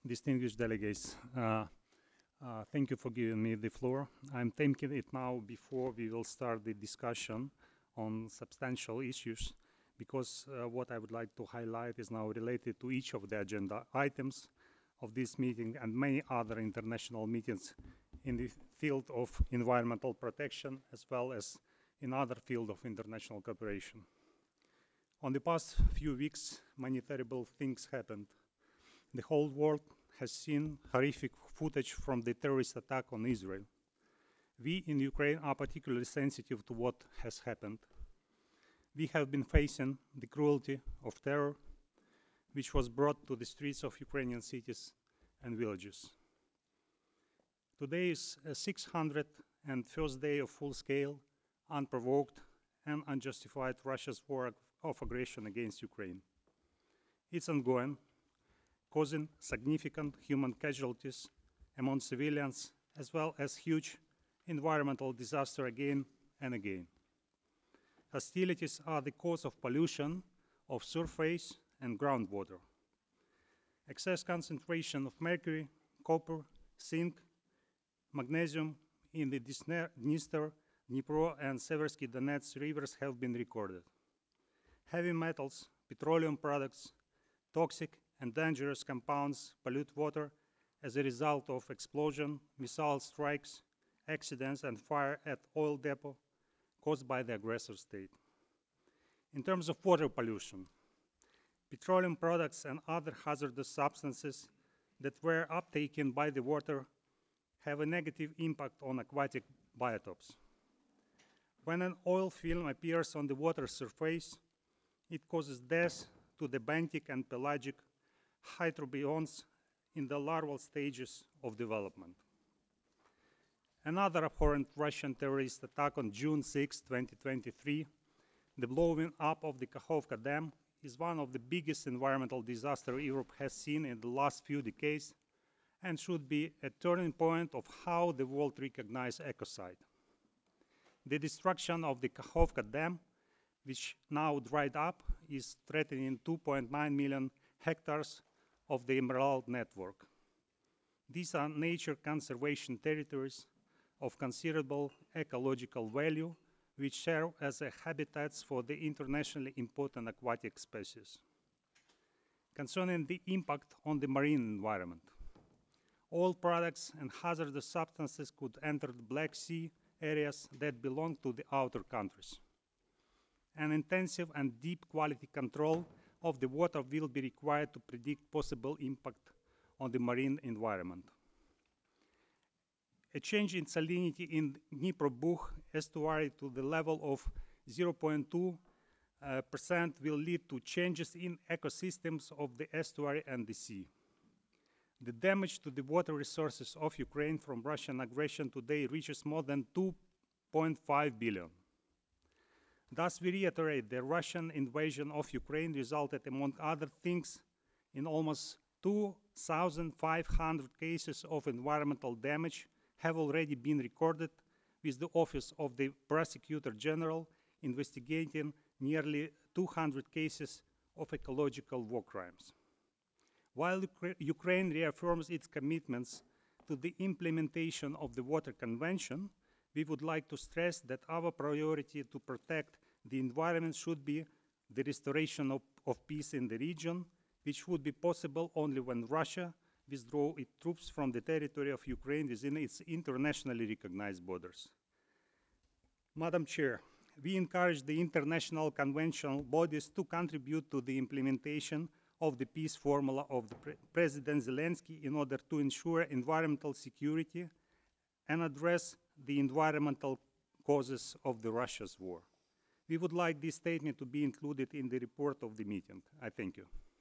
distinguished delegates, thank you for giving me the floor. I'm thinking it now before we will start the discussion on substantial issues, because what I would like to highlight is now related to each of the agenda items of this meeting and many other international meetings in the field of environmental protection, as well as in other field of international cooperation. On the past few weeks, many terrible things happened. The whole world has seen horrific footage from the terrorist attack on Israel. We in Ukraine are particularly sensitive to what has happened. We have been facing the cruelty of terror, which was brought to the streets of Ukrainian cities and villages. Today is a 601st day of full-scale, unprovoked, and unjustified Russia's war of aggression against Ukraine. It's ongoing, causing significant human casualties among civilians, as well as huge environmental disaster again and again. Hostilities are the cause of pollution of surface and groundwater. Excess concentration of mercury, copper, zinc, magnesium in the Dniester, Dnipro, and Seversky Donets rivers have been recorded. Heavy metals, petroleum products, toxic and dangerous compounds pollute water as a result of explosion, missile strikes, accidents, and fire at oil depot caused by the aggressor state. In terms of water pollution, petroleum products and other hazardous substances that were uptaken by the water have a negative impact on aquatic biotopes. When an oil film appears on the water surface, it causes death to the benthic and pelagic hydrobionts in the larval stages of development. Another abhorrent Russian terrorist attack on June 6, 2023, the blowing up of the Kakhovka Dam, is one of the biggest environmental disasters Europe has seen in the last few decades and should be a turning point of how the world recognizes ecocide. The destruction of the Kakhovka Dam, which now dried up, is threatening 2.9 million hectares of the Emerald Network. These are nature conservation territories of considerable ecological value, which serve as habitats for the internationally important aquatic species. Concerning the impact on the marine environment, oil products and hazardous substances could enter the Black Sea areas that belong to the outer countries. An intensive and deep quality control of the water will be required to predict possible impact on the marine environment. A change in salinity in Dnipro-Bug estuary to the level of 0.2% will lead to changes in ecosystems of the estuary and the sea. The damage to the water resources of Ukraine from Russian aggression today reaches more than 2.5 billion. Thus, we reiterate the Russian invasion of Ukraine resulted, among other things, in almost 2,500 cases of environmental damage have already been recorded, with the Office of the Prosecutor General investigating nearly 200 cases of ecological war crimes. While Ukraine reaffirms its commitments to the implementation of the Water Convention, we would like to stress that our priority to protect the environment should be the restoration of peace in the region, which would be possible only when Russia withdraws its troops from the territory of Ukraine within its internationally recognized borders. Madam Chair, we encourage the international conventional bodies to contribute to the implementation of the peace formula of President Zelensky in order to ensure environmental security and address the environmental causes of Russia's war. We would like this statement to be included in the report of the meeting. I thank you.